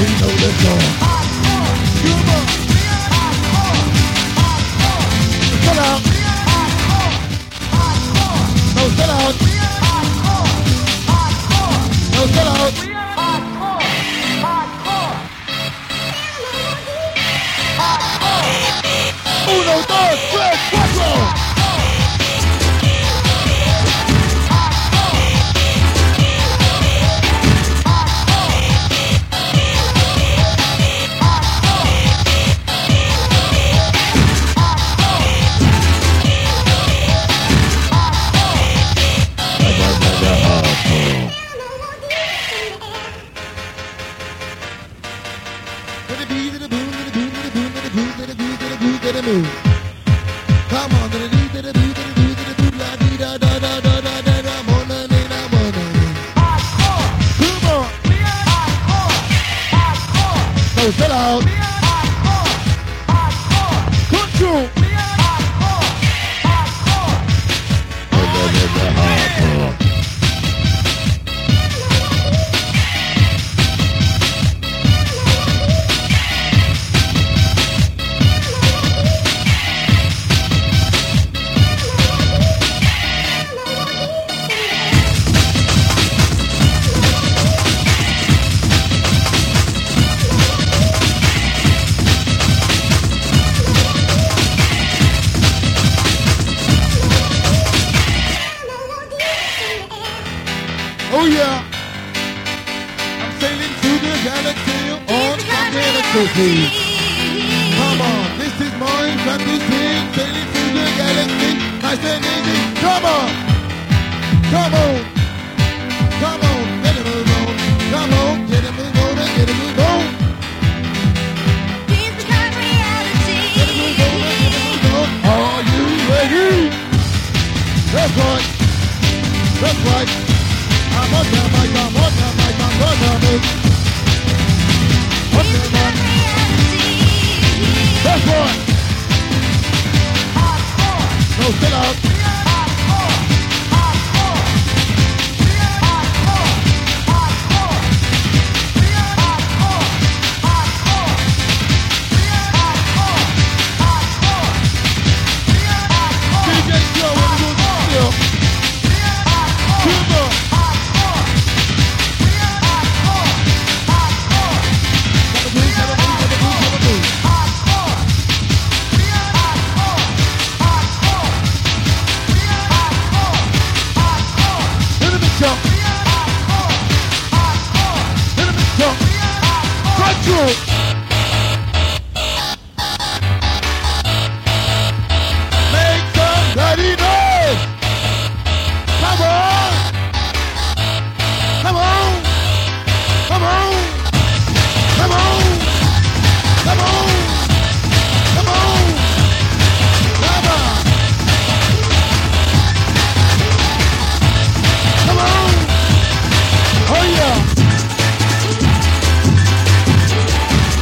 know the song. Sell out. No, sell out. No, sell out. Uno, dos, tres, cuatro. Come on, come on. No, sell out. Control. Oh yeah, I'm sailing through the galaxy on fantasy. Come on, this is my fantasy. Sailing through the galaxy, nice and easy. Come on, come on, come on, get it move on. Come on, get it move on, get it move on. Here's the current reality. Get it move on, get it move on. Are you ready? That's right, that's right. I'm on the mic, I'm on the mic, I'm on the mic. On the mic. That's right. No, still out. DJ Joe, when it goes still. Come on. Control. Make some bloody noise. Come on. Come on. Come on. Come on. Come on. Come on. Come on. Come on. Oh yeah.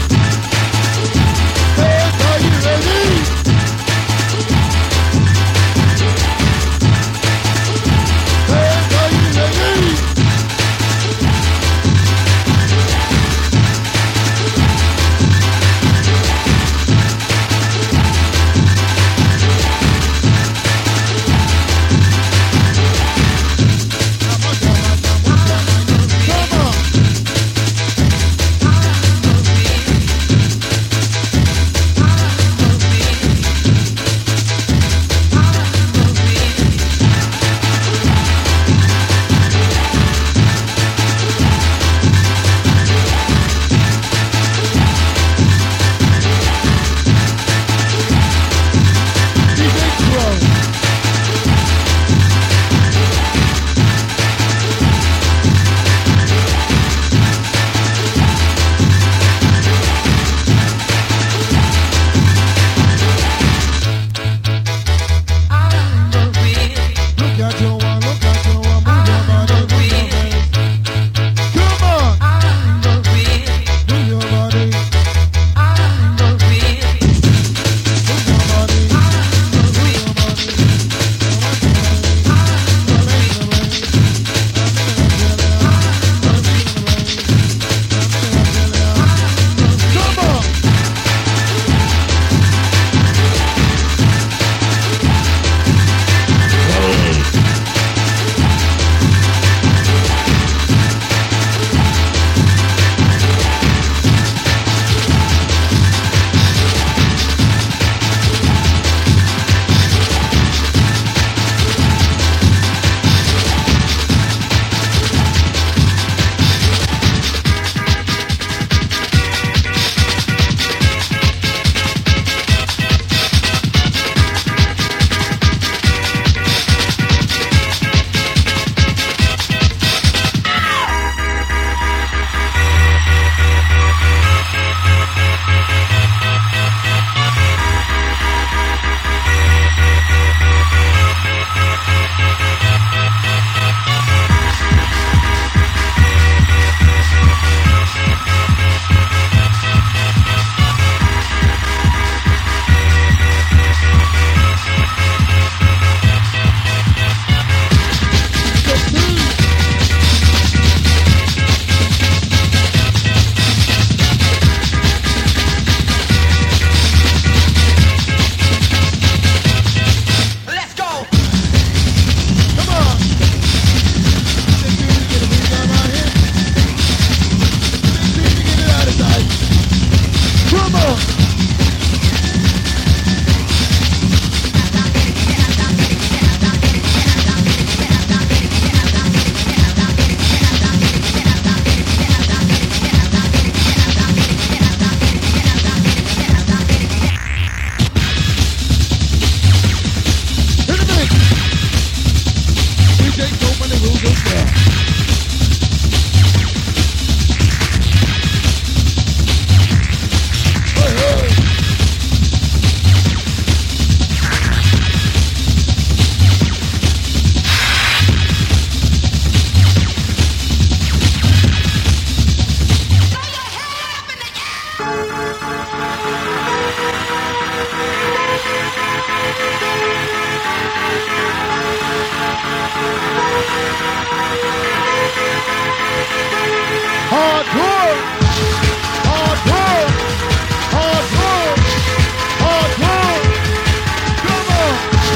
Hard work, hard work, hard work, hard work. Come on.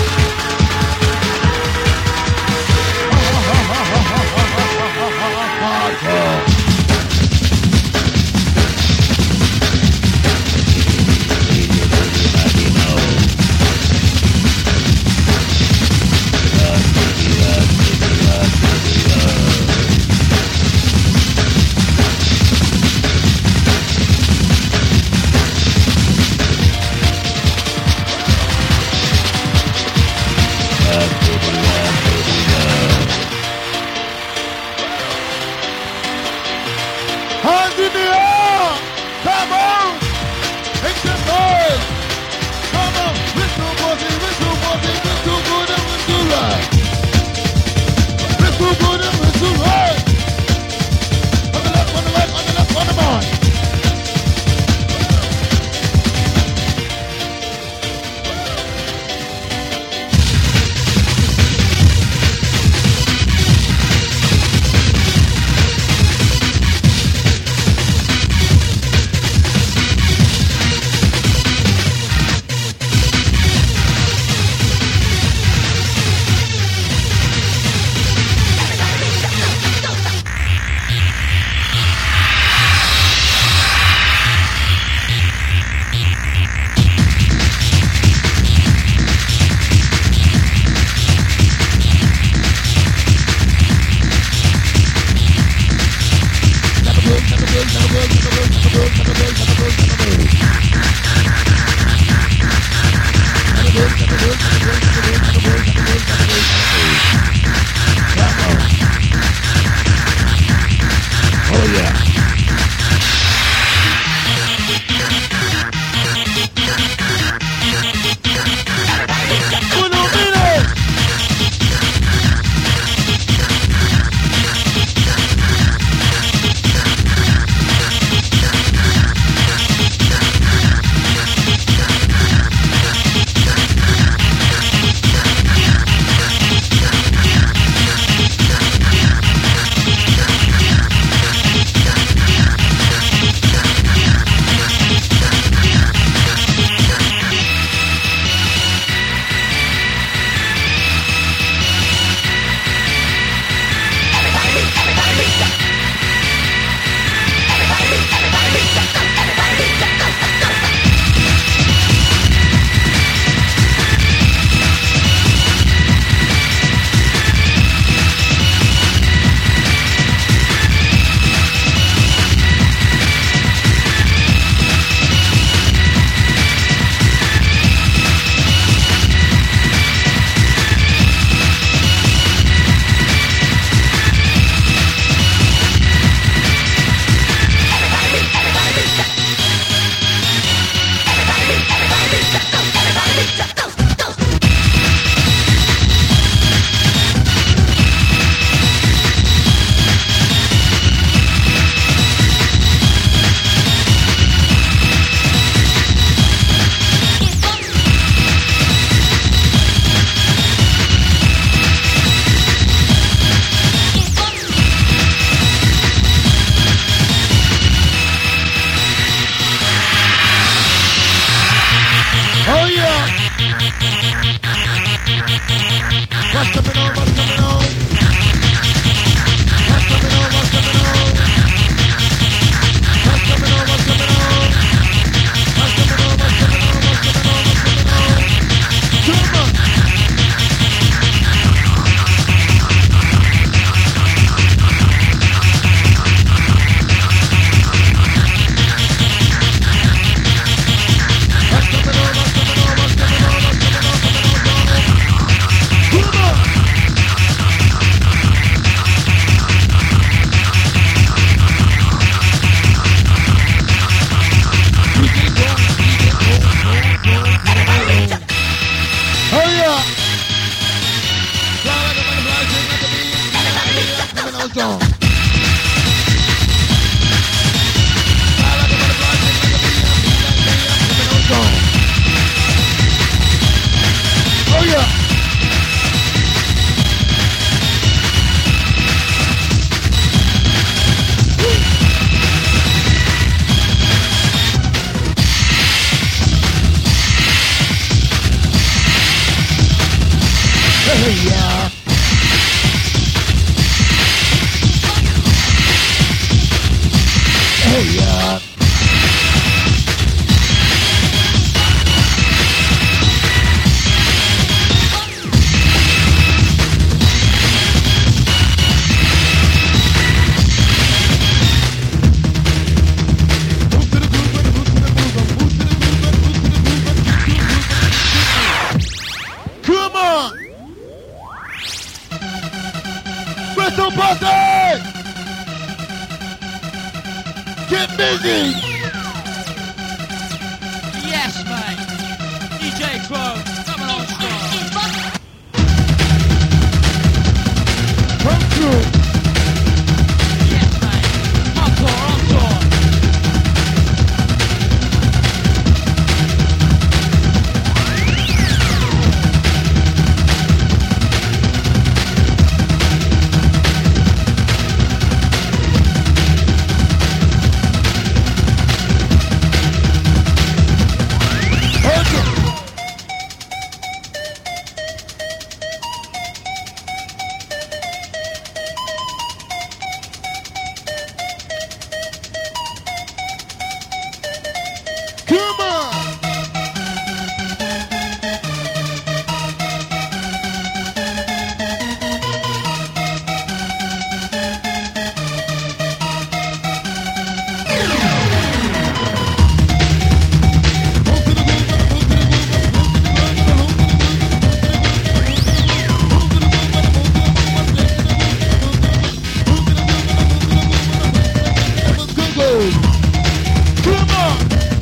Hard work. Hands in the air! Come on! Make some noise! Come on! Whistle bossy, whistle bossy, whistle good and whistle right! Whistle good and whistle right! On the left, on the right, on the left, on the right! Oh yeah. galaxy. Yes, mate. DJ Crow, coming on strong. Come through. Yes, mate. Encore, encore. Come on. Come on.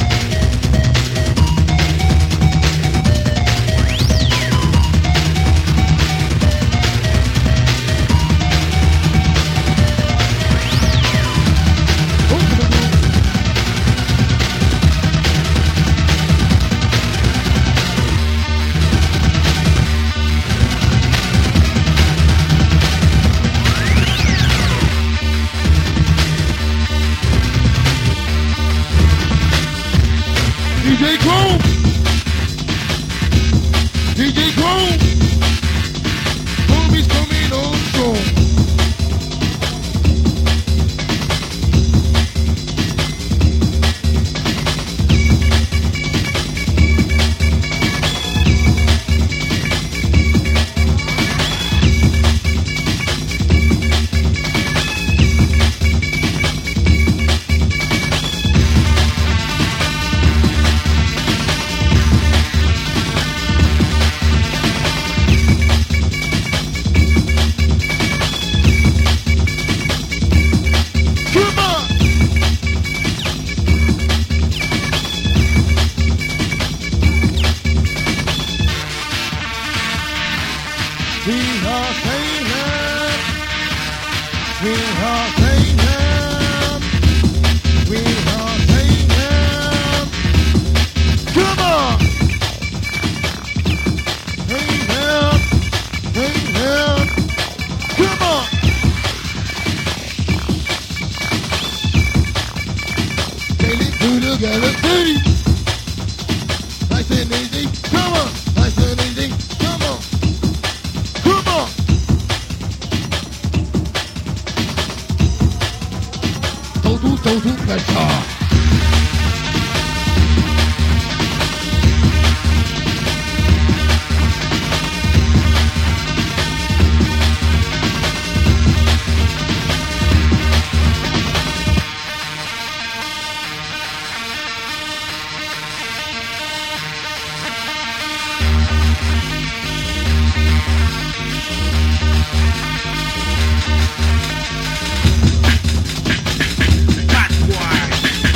DJ Chrome! DJ Chrome! Homies coming on strong. Come on! We are Satan. We are Satan. We are Satan. Come on! Satan. Satan. Come on! Sailing through the galaxy. Nice and easy. Come on. Nice and easy. Come on. Come on. Total pressure. That's why.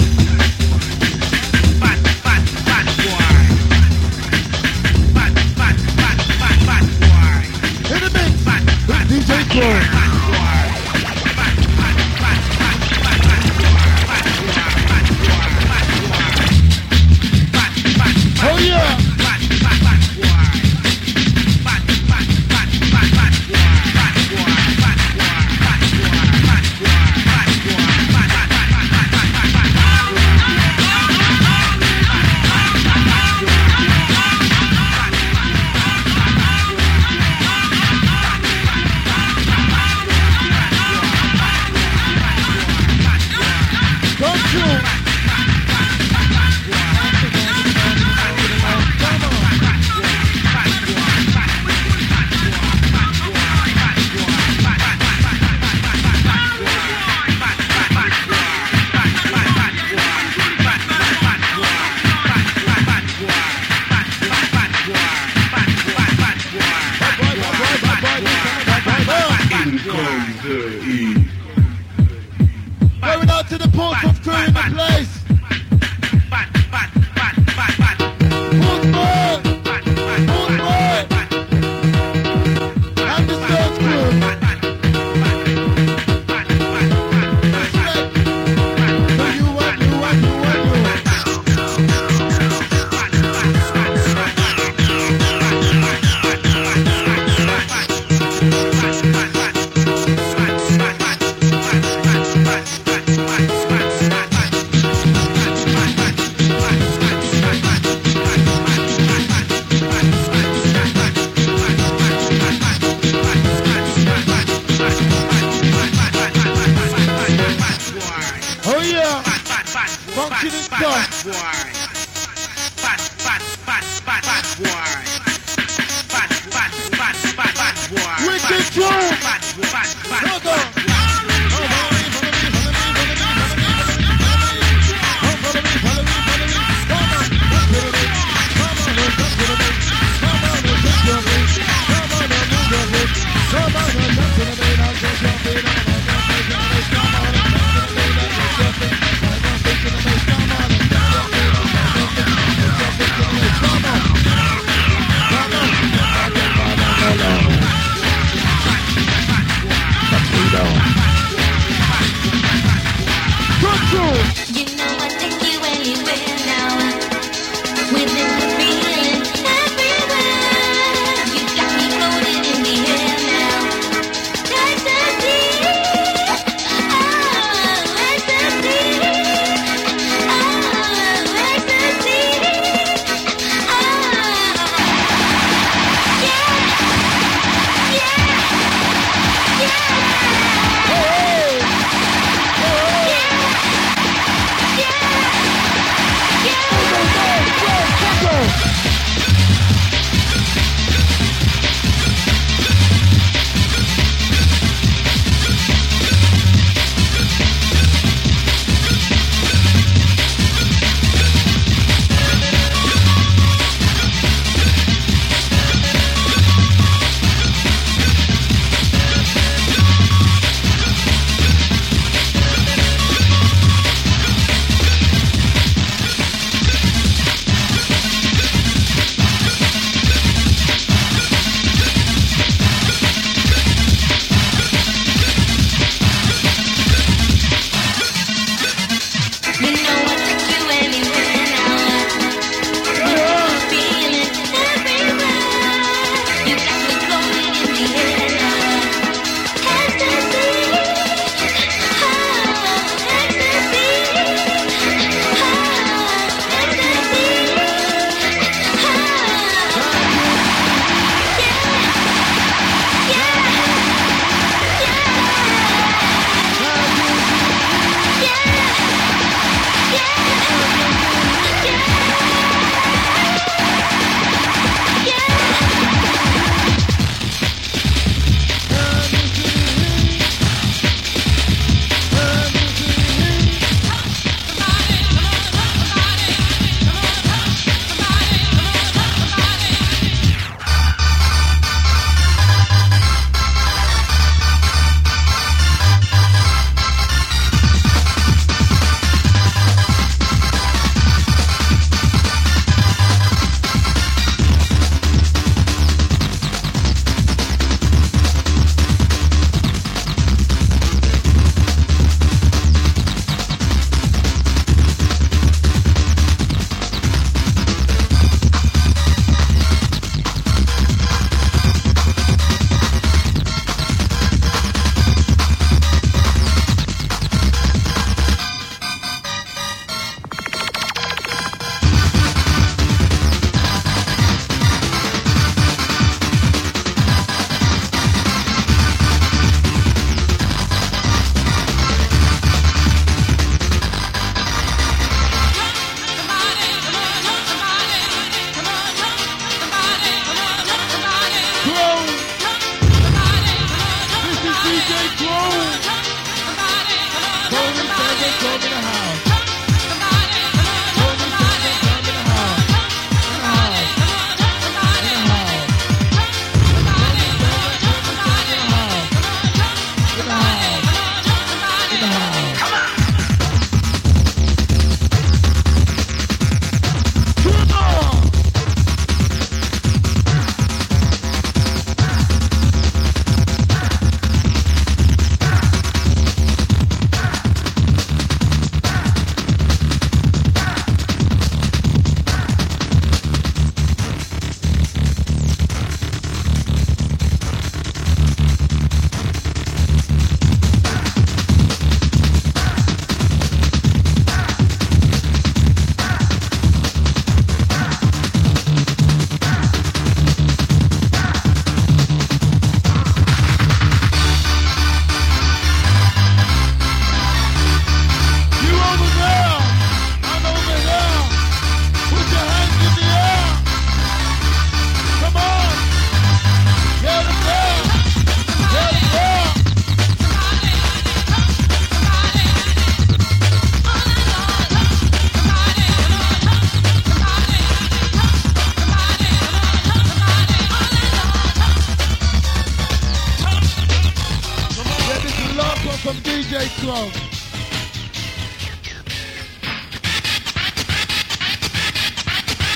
function and talk. Wicked drum. Hold on.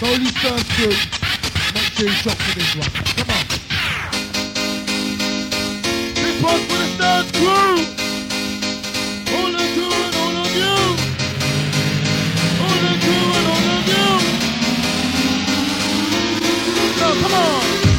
Holy Stars crew. Make sure you shop for this one. Come on. This one's for the Stars crew. All the crew and all of you. All the crew and all of you. So come on.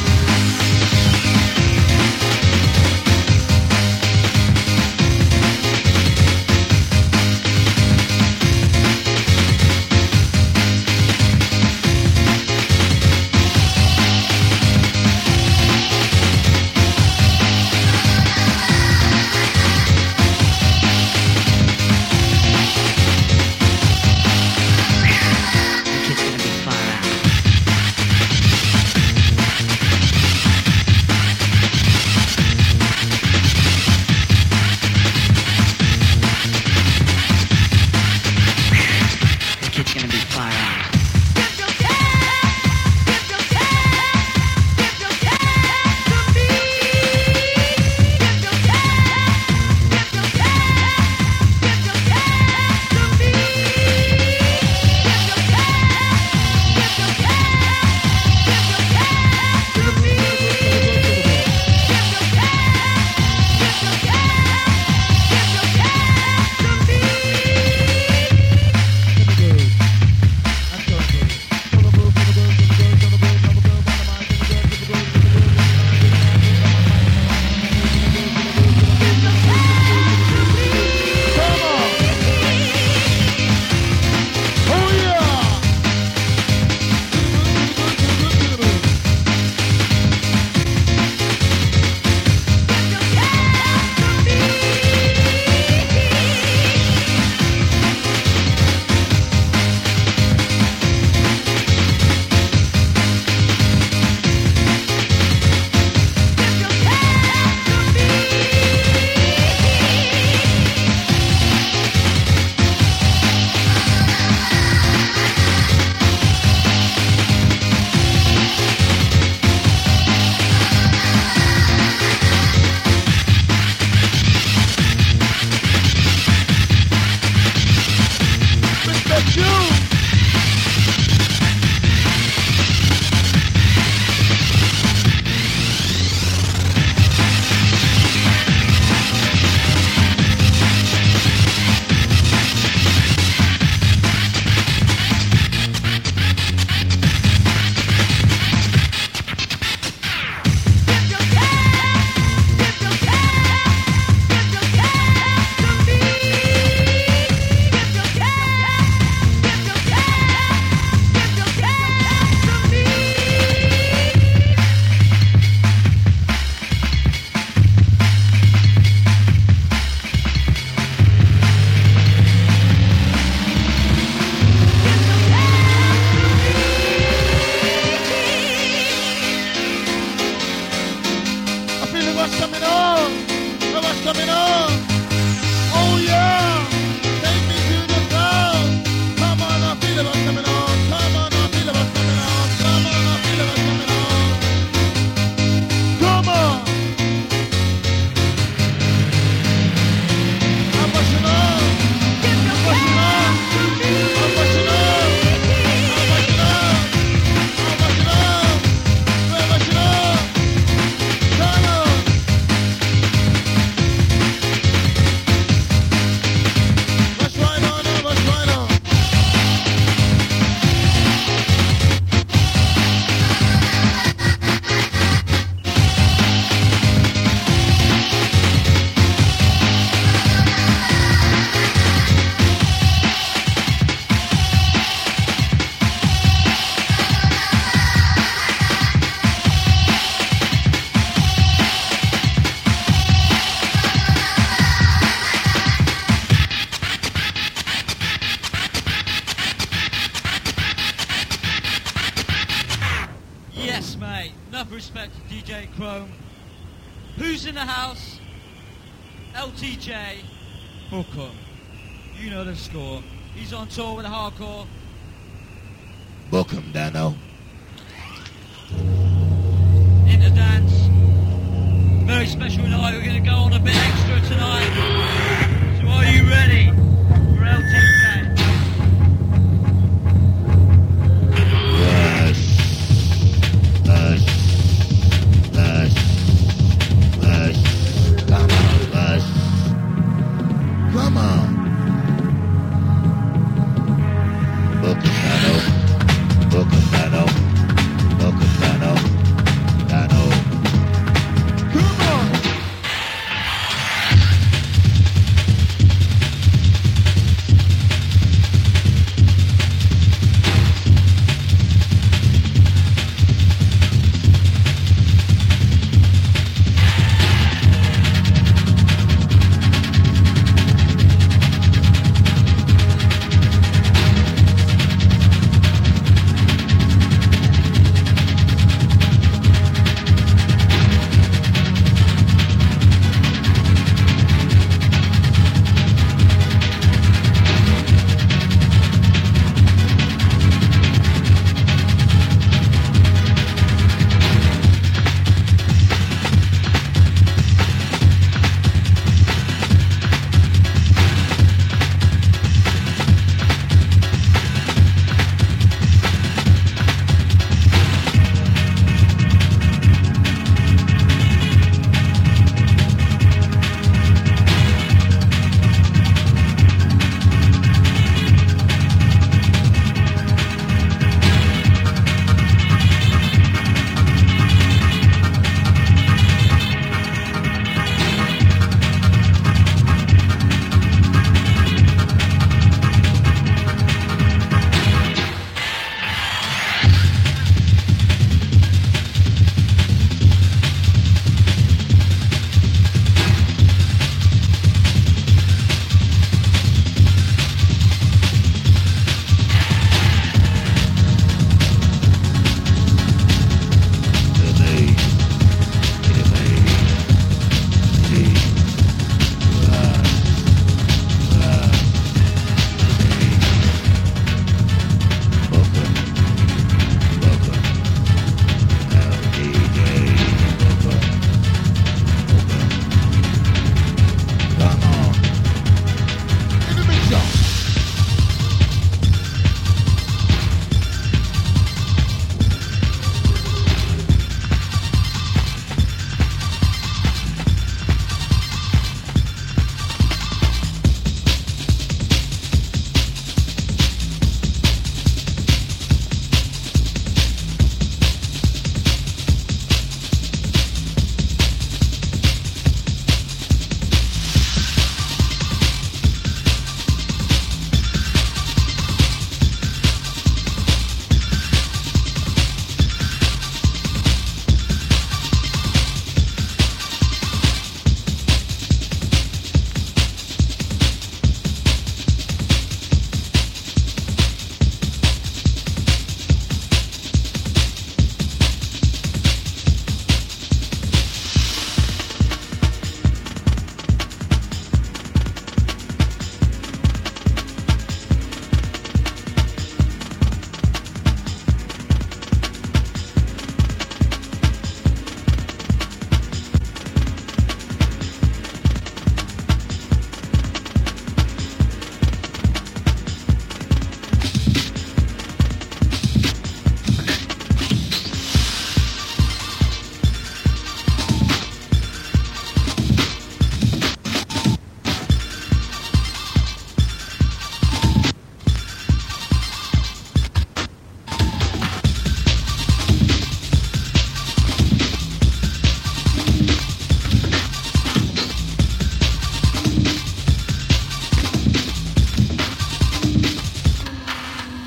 respect to DJ Chrome. Who's in the house? LTJ. Book him. You know the score. He's on tour with Hardcore. Book him, Dano. Into dance. Very special night. We're going to go on a bit extra tonight. So are you ready for LTJ? Yeah.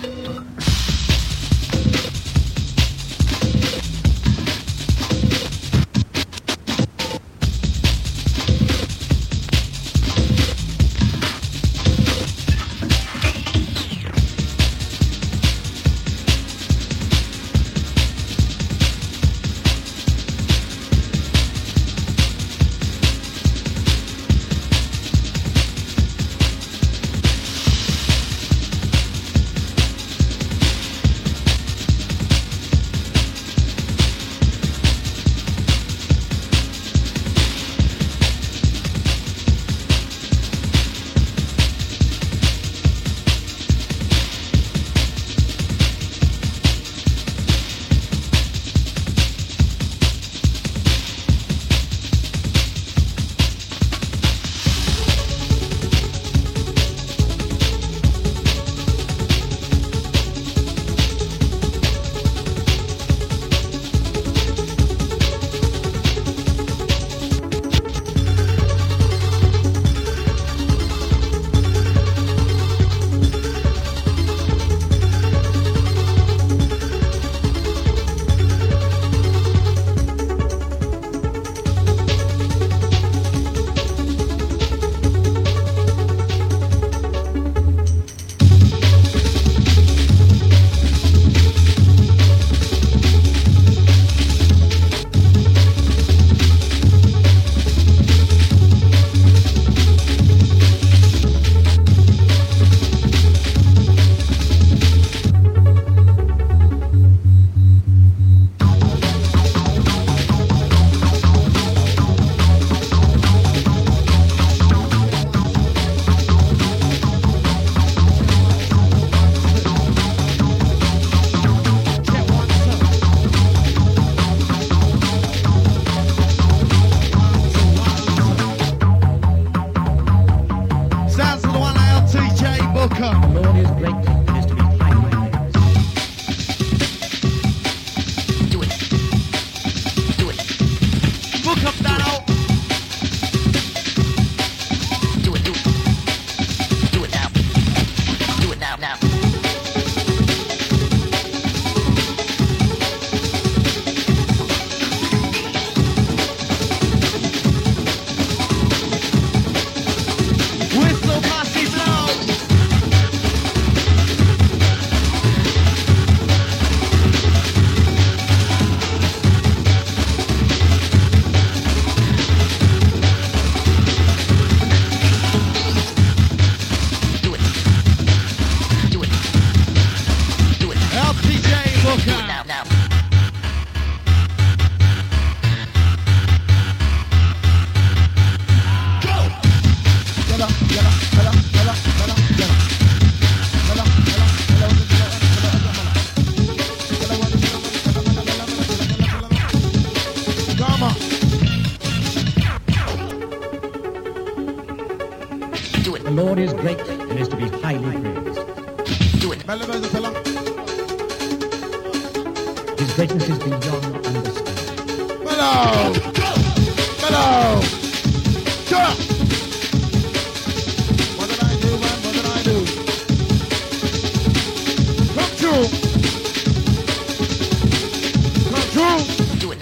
Lord is great and is to be highly praised. Do it. His greatness is beyond understanding. Hello. Hello. Sure. What did I do, man? What did I do? Come true. Come true. Do it.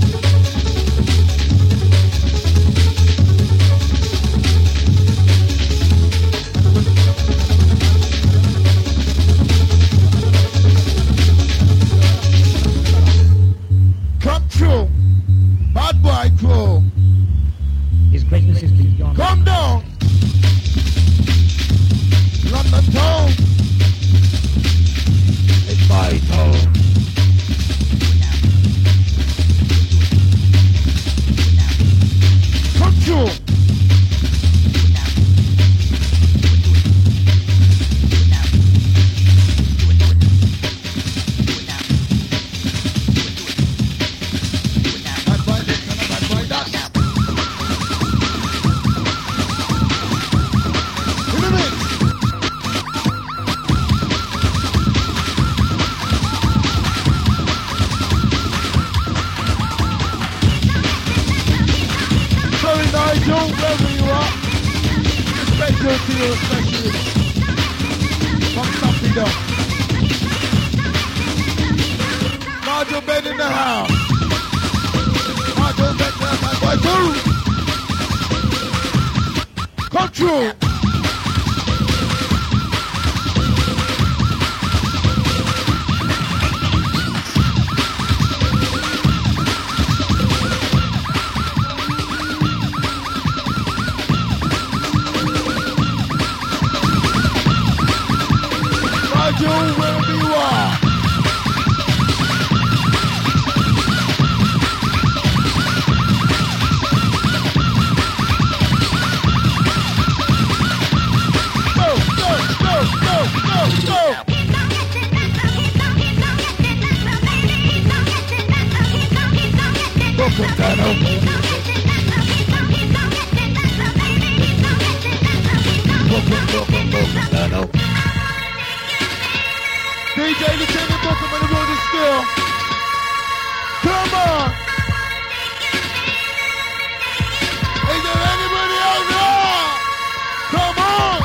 Come true. Bad boy crew. His greatness is beyond. Come down. London town. It's my town. Come true. Bad boy this and a bad boy that. In the mix. Sorry Nigel, wherever you are. Special to you, especially. From Stampede. Nigel Ben in the house. Nigel Ben in the house. Boy, two. Control. Nigel, wherever you are. DJ Lieutenant Bookham and the road is still. Come on! Is there anybody out there? Come on!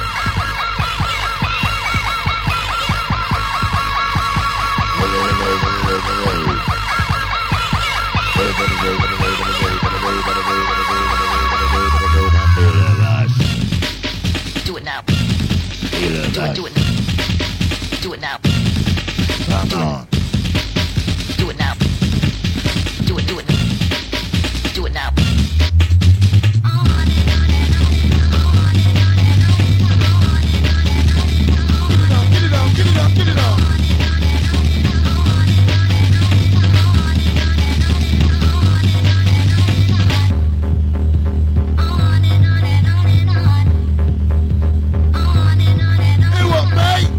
Do it now. Do it now. Do it now. Come on. Do it now. Do it now. Do it now. Get it on, get it on, get it on. Hey, what, mate?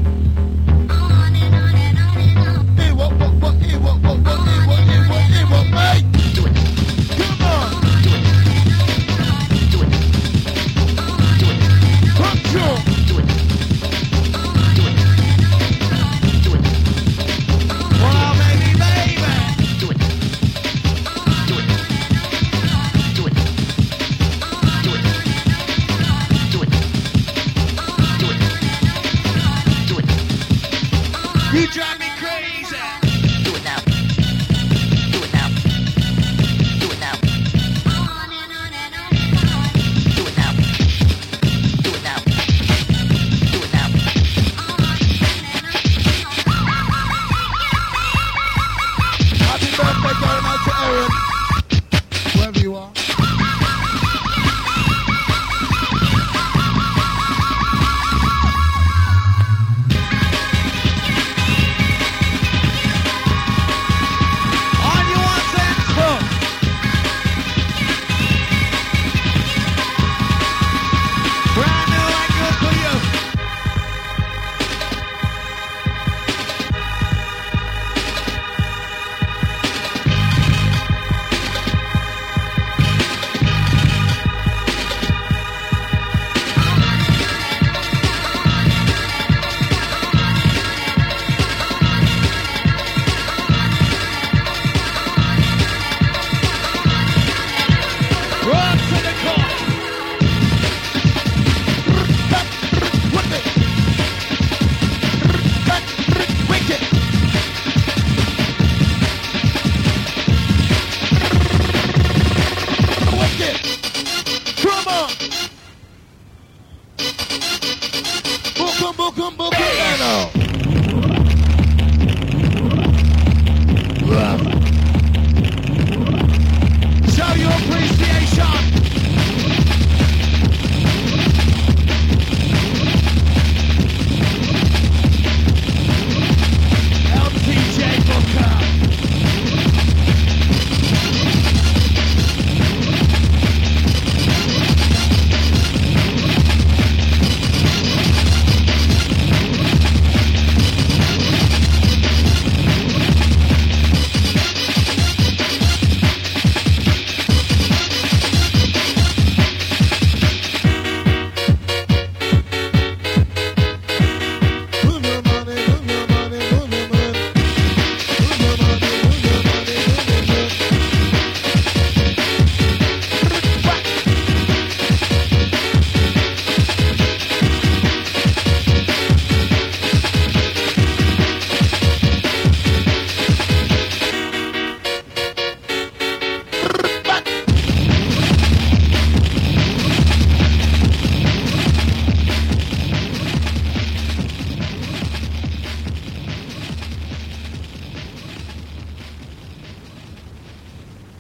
Hey, what, hey, what, mate? Do it. Come on. Do it. Do it. Do it. Control. Do it. Do it. Do it. Wow, baby, baby. Do it. Do it. Do it. Do it. Do it. Do it. Do it. You drive me